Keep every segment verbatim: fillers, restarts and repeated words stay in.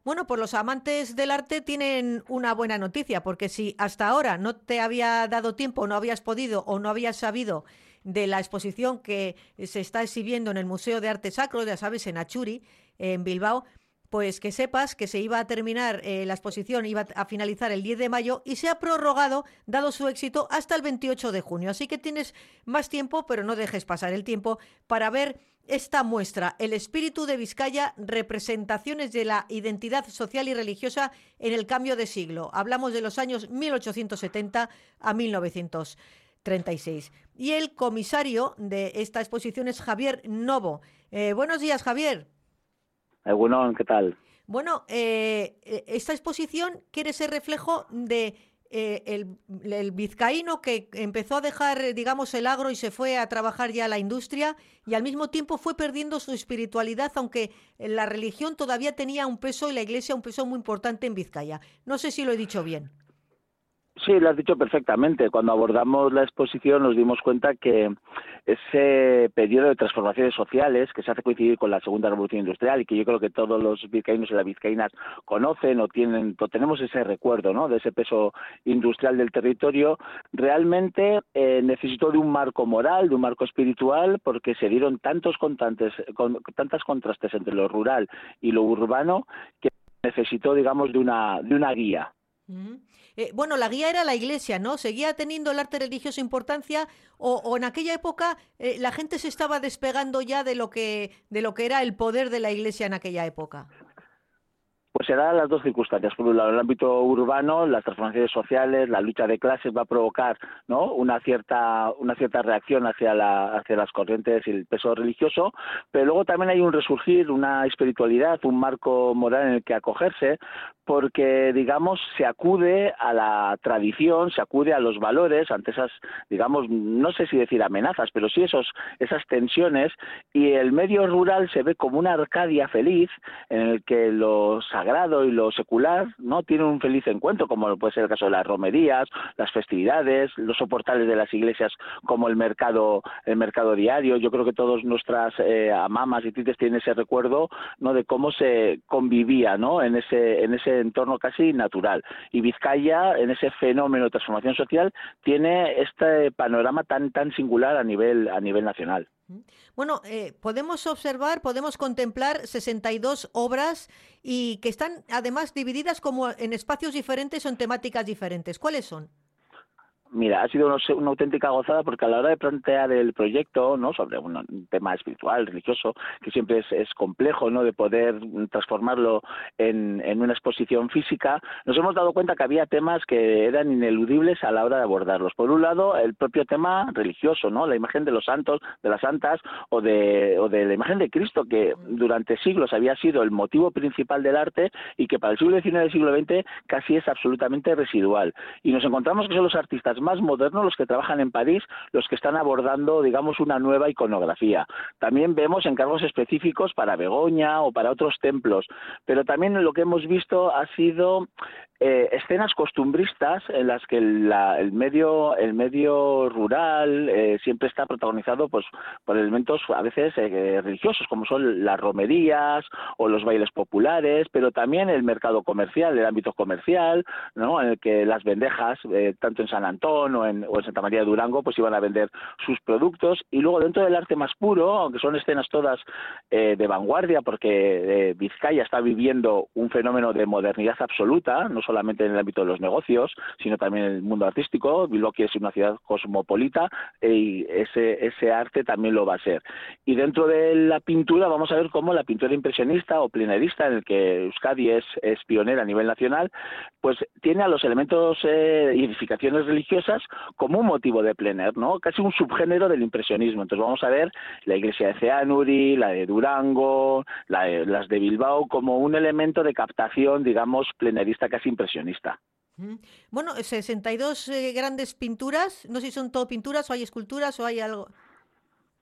Bueno, pues los amantes del arte tienen una buena noticia, porque si hasta ahora no te había dado tiempo, no habías podido o no habías sabido de la exposición que se está exhibiendo en el Museo de Arte Sacro, ya sabes, en Achuri, en Bilbao, pues que sepas que se iba a terminar eh, la exposición, iba a finalizar el diez de mayo y se ha prorrogado, dado su éxito, hasta el veintiocho de junio. Así que tienes más tiempo, pero no dejes pasar el tiempo para ver esta muestra, El espíritu de Vizcaya, representaciones de la identidad social y religiosa en el cambio de siglo. Hablamos de los años mil ochocientos setenta a mil novecientos treinta y seis. Y el comisario de esta exposición es Javier Novo. Eh, buenos días, Javier. Eh, bueno, ¿qué tal? Bueno, eh, esta exposición quiere ser reflejo de eh, el, el vizcaíno que empezó a dejar, digamos, el agro y se fue a trabajar ya a la industria y al mismo tiempo fue perdiendo su espiritualidad, aunque la religión todavía tenía un peso y la iglesia un peso muy importante en Vizcaya. No sé si lo he dicho bien. Sí, lo has dicho perfectamente. Cuando abordamos la exposición nos dimos cuenta que ese periodo de transformaciones sociales que se hace coincidir con la Segunda Revolución Industrial y que yo creo que todos los vizcaínos y las vizcaínas conocen o tienen, o tenemos ese recuerdo, ¿no?, de ese peso industrial del territorio, realmente eh, necesitó de un marco moral, de un marco espiritual, porque se dieron tantos contrastes, con, tantas contrastes entre lo rural y lo urbano que necesitó, digamos, de una, de una guía. Uh-huh. Eh, bueno, la guía era la iglesia, ¿no? ¿Seguía teniendo el arte religioso importancia o, o en aquella época eh, la gente se estaba despegando ya de lo que de lo que era el poder de la iglesia en aquella época? Pues se dan las dos circunstancias. Por un lado, en el ámbito urbano, las transformaciones sociales, la lucha de clases va a provocar, ¿no?, una cierta una cierta reacción hacia la hacia las corrientes y el peso religioso, pero luego también hay un resurgir, una espiritualidad, un marco moral en el que acogerse, porque, digamos, se acude a la tradición, se acude a los valores ante esas, digamos, no sé si decir amenazas, pero sí esos esas tensiones, y el medio rural se ve como una Arcadia feliz en el que lo sagrado y lo secular, ¿no?, tienen un feliz encuentro, como puede ser el caso de las romerías, las festividades, los soportales de las iglesias, como el mercado el mercado diario. Yo creo que todas nuestras eh, amamas y tites tienen ese recuerdo, ¿no?, de cómo se convivía, ¿no?, en ese en ese entorno casi natural. Y Vizcaya, en ese fenómeno de transformación social, tiene este panorama tan tan singular a nivel a nivel nacional. Bueno, eh, podemos observar, podemos contemplar sesenta y dos obras y que están además divididas como en espacios diferentes o en temáticas diferentes. ¿Cuáles son? Mira, ha sido una auténtica gozada porque a la hora de plantear el proyecto, ¿no?, sobre un, un tema espiritual, religioso, que siempre es, es complejo, ¿no?, de poder transformarlo en, en una exposición física, nos hemos dado cuenta que había temas que eran ineludibles a la hora de abordarlos. Por un lado, el propio tema religioso, ¿no?, la imagen de los santos, de las santas o de, o de la imagen de Cristo, que durante siglos había sido el motivo principal del arte y que para el siglo diecinueve y el siglo veinte casi es absolutamente residual. Y nos encontramos que son los artistas más modernos los que trabajan en París, los que están abordando, digamos, una nueva iconografía. También vemos encargos específicos para Begoña o para otros templos, pero también lo que hemos visto ha sido eh, escenas costumbristas en las que la, el medio el medio rural eh, siempre está protagonizado, pues, por elementos a veces eh, religiosos, como son las romerías o los bailes populares, pero también el mercado comercial, el ámbito comercial, ¿no?, en el que las vendejas, eh, tanto en San Antón o en, o en Santa María de Durango, pues iban a vender sus productos. Y luego dentro del arte más puro, aunque son escenas todas eh, de vanguardia, porque eh, Vizcaya está viviendo un fenómeno de modernidad absoluta, no solamente en el ámbito de los negocios, sino también en el mundo artístico. Bilbao es una ciudad cosmopolita y ese, ese arte también lo va a ser. Y dentro de la pintura vamos a ver cómo la pintura impresionista o plenerista, en el que Euskadi es, es pionera a nivel nacional, pues tiene a los elementos eh, y edificaciones religiosas como un motivo de plener, ¿no?, casi un subgénero del impresionismo. Entonces vamos a ver la iglesia de Ceanuri, la de Durango, la de, las de Bilbao, como un elemento de captación, digamos, plenerista, casi impresionista. Bueno, sesenta y dos eh, grandes pinturas, no sé si son todo pinturas o hay esculturas o hay algo.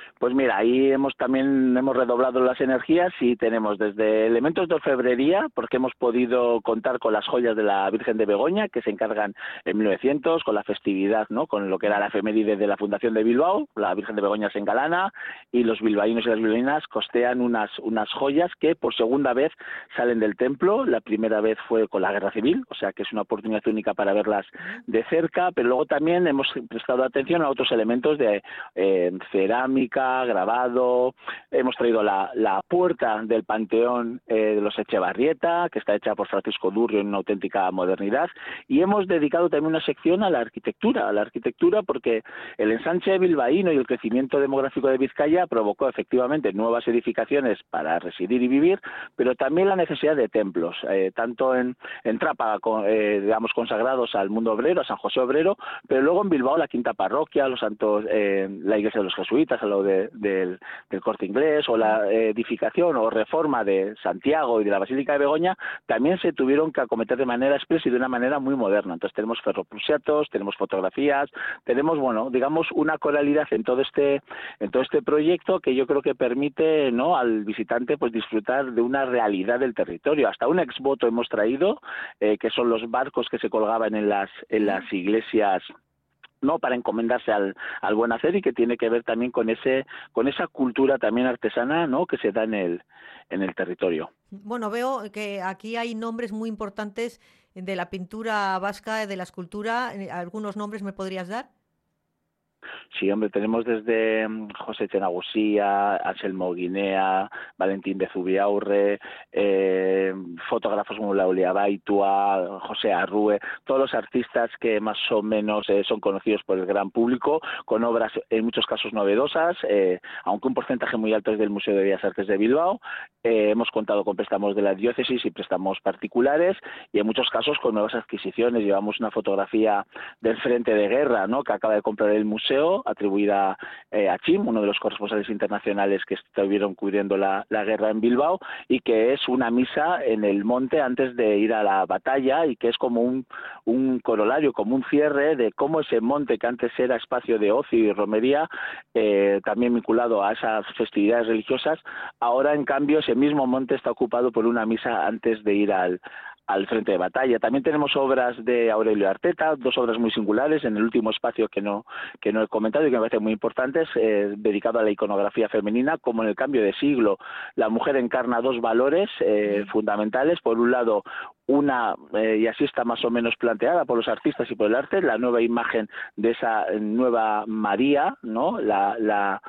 Pues mira, ahí hemos también hemos redoblado las energías y tenemos desde elementos de orfebrería, porque hemos podido contar con las joyas de la Virgen de Begoña, que se encargan en mil novecientos, con la festividad, ¿no? Con lo que era la efeméride de la Fundación de Bilbao, la Virgen de Begoña se engalana y los bilbaínos y las bilbaínas costean unas, unas joyas que por segunda vez salen del templo. La primera vez fue con la Guerra Civil, o sea que es una oportunidad única para verlas de cerca, pero luego también hemos prestado atención a otros elementos de eh, cerámica, grabado. Hemos traído la, la puerta del Panteón eh, de los Echevarrieta, que está hecha por Francisco Durrio en una auténtica modernidad, y hemos dedicado también una sección a la arquitectura, a la arquitectura porque el ensanche bilbaíno y el crecimiento demográfico de Vizcaya provocó efectivamente nuevas edificaciones para residir y vivir, pero también la necesidad de templos, eh, tanto en, en Trápaga, con, eh, digamos, consagrados al mundo obrero, a San José Obrero, pero luego en Bilbao la Quinta Parroquia, los santos, eh, la iglesia de los jesuitas, a lo de, del, del Corte Inglés, o la eh, edificación o reforma de Santiago y de la Basílica de Begoña, también se tuvieron que acometer de manera expresa y de una manera muy moderna. Entonces tenemos ferroprusiatos, tenemos fotografías, tenemos, bueno, digamos, una coralidad en todo este en todo este proyecto que yo creo que permite, ¿no?, al visitante pues disfrutar de una realidad del territorio. Hasta un exvoto hemos traído, eh, que son los barcos que se colgaban en las en las iglesias, no, para encomendarse al, al buen hacer, y que tiene que ver también con ese con esa cultura también artesana, ¿no?, que se da en el en el territorio. Bueno, veo que aquí hay nombres muy importantes de la pintura vasca, de la escultura. ¿Algunos nombres me podrías dar? Sí, hombre, tenemos desde José Tenagusía, Anselmo Guinea, Valentín de Zubiaurre, eh, fotógrafos como Laulia Baitua, José Arrue, todos los artistas que más o menos eh, son conocidos por el gran público, con obras en muchos casos novedosas, eh, aunque un porcentaje muy alto es del Museo de Bellas Artes de Bilbao. Eh, hemos contado con préstamos de la diócesis y préstamos particulares, y en muchos casos con nuevas adquisiciones. Llevamos una fotografía del frente de guerra, ¿no?, que acaba de comprar el museo, atribuida eh, a Chim, uno de los corresponsales internacionales que estuvieron cubriendo la, la guerra en Bilbao, y que es una misa en el monte antes de ir a la batalla, y que es como un, un corolario, como un cierre de cómo ese monte, que antes era espacio de ocio y romería, eh, también vinculado a esas festividades religiosas, ahora en cambio ese mismo monte está ocupado por una misa antes de ir al al frente de batalla. También tenemos obras de Aurelio Arteta, dos obras muy singulares en el último espacio que no que no he comentado y que me parecen muy importantes, eh, dedicado a la iconografía femenina, como en el cambio de siglo. La mujer encarna dos valores eh, fundamentales. Por un lado, una, eh, y así está más o menos planteada por los artistas y por el arte, la nueva imagen de esa nueva María, ¿no?, la, la,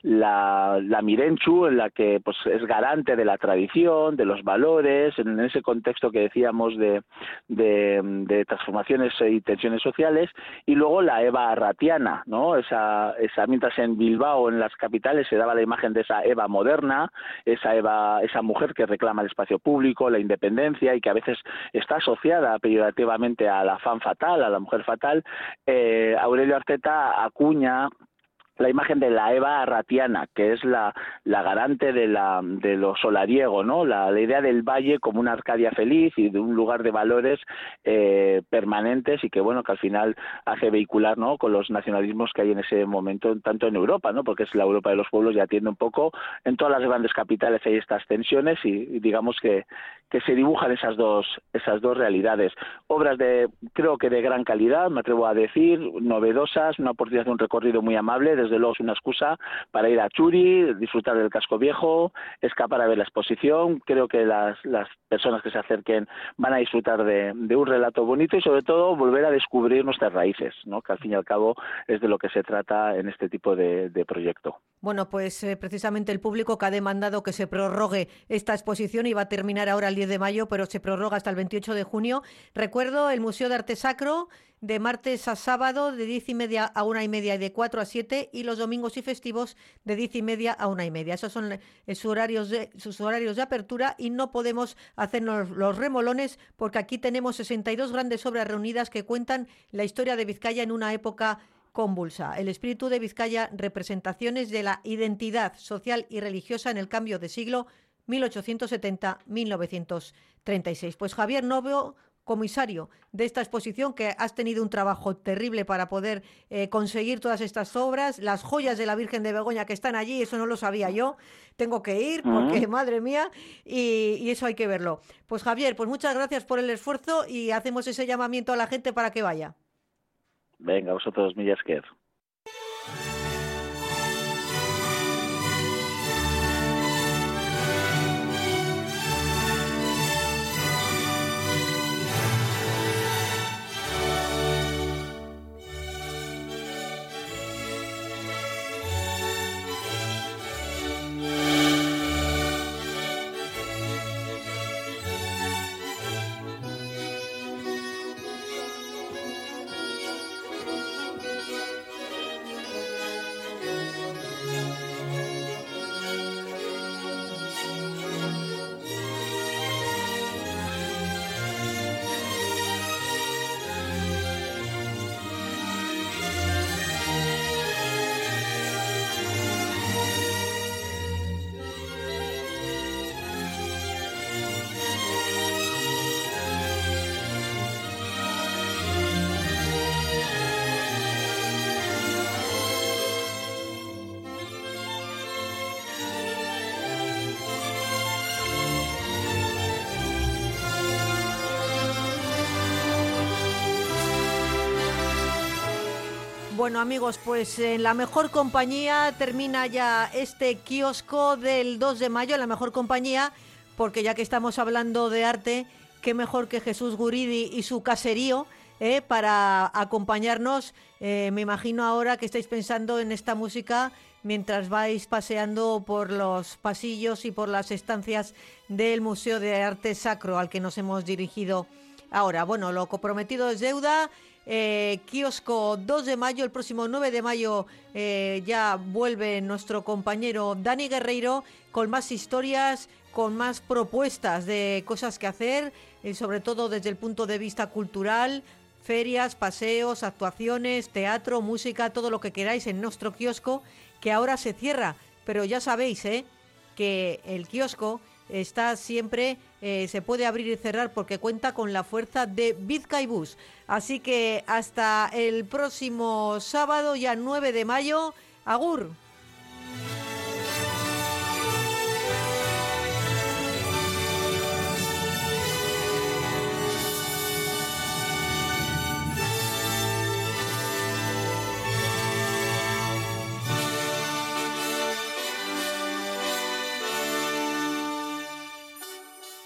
la, la Mirenchu, en la que pues es garante de la tradición, de los valores, en ese contexto que decíamos de, de, de transformaciones y tensiones sociales. Y luego la Eva arratiana, ¿no?, esa, esa, mientras en Bilbao, en las capitales, se daba la imagen de esa Eva moderna, esa Eva, esa mujer que reclama el espacio público, la independencia, y que a veces está asociada peyorativamente a la femme fatal, a la mujer fatal, eh, Aurelio Arteta acuña la imagen de la Eva arratiana, que es la, la garante de, la, de lo solariego, ¿no?, la, la idea del valle como una Arcadia feliz y de un lugar de valores eh, permanentes, y que, bueno, que al final hace vehicular, ¿no?, con los nacionalismos que hay en ese momento, tanto en Europa, ¿no?, porque es la Europa de los pueblos, y atiende un poco en todas las grandes capitales hay estas tensiones, y, y digamos que, que se dibujan esas dos, esas dos realidades. Obras de, creo que de gran calidad, me atrevo a decir, novedosas, una oportunidad de un recorrido muy amable. Desde luego es una excusa para ir a Churi, disfrutar del casco viejo, escapar a ver la exposición. Creo que las, las personas que se acerquen van a disfrutar de, de un relato bonito, y sobre todo volver a descubrir nuestras raíces, ¿no?, que al fin y al cabo es de lo que se trata en este tipo de, de proyecto. Bueno, pues eh, precisamente el público que ha demandado que se prorrogue esta exposición, iba a terminar ahora el diez de mayo, pero se prorroga hasta el veintiocho de junio. Recuerdo, el Museo de Arte Sacro, de martes a sábado, de diez y media a una y media y de cuatro a siete, y los domingos y festivos de diez y media a una y media. Esos son sus horarios de, sus horarios de apertura, y no podemos hacernos los remolones porque aquí tenemos sesenta y dos grandes obras reunidas que cuentan la historia de Vizcaya en una época convulsa. El espíritu de Vizcaya, representaciones de la identidad social y religiosa en el cambio de siglo mil ochocientos setenta a mil novecientos treinta y seis. Pues Javier Novo, comisario de esta exposición, que has tenido un trabajo terrible para poder eh, conseguir todas estas obras, las joyas de la Virgen de Begoña que están allí, eso no lo sabía yo, tengo que ir porque, uh-huh. madre mía, y, y eso hay que verlo. Pues Javier, pues muchas gracias por el esfuerzo y hacemos ese llamamiento a la gente para que vaya. Venga, vosotros, mila esker. Bueno, amigos, pues en la mejor compañía termina ya este kiosco del dos de mayo, en la mejor compañía, porque ya que estamos hablando de arte, qué mejor que Jesús Guridi y su caserío eh, para acompañarnos. Eh, me imagino ahora que estáis pensando en esta música mientras vais paseando por los pasillos y por las estancias del Museo de Arte Sacro al que nos hemos dirigido ahora. Bueno, lo comprometido es deuda. Eh, kiosco dos de mayo, el próximo nueve de mayo eh, ya vuelve nuestro compañero Dani Guerreiro con más historias, con más propuestas de cosas que hacer, eh, sobre todo desde el punto de vista cultural, ferias, paseos, actuaciones, teatro, música, todo lo que queráis en nuestro kiosco, que ahora se cierra, pero ya sabéis eh, que el kiosco está siempre, eh, se puede abrir y cerrar porque cuenta con la fuerza de Bizkaibus. Así que hasta el próximo sábado, ya nueve de mayo. Agur.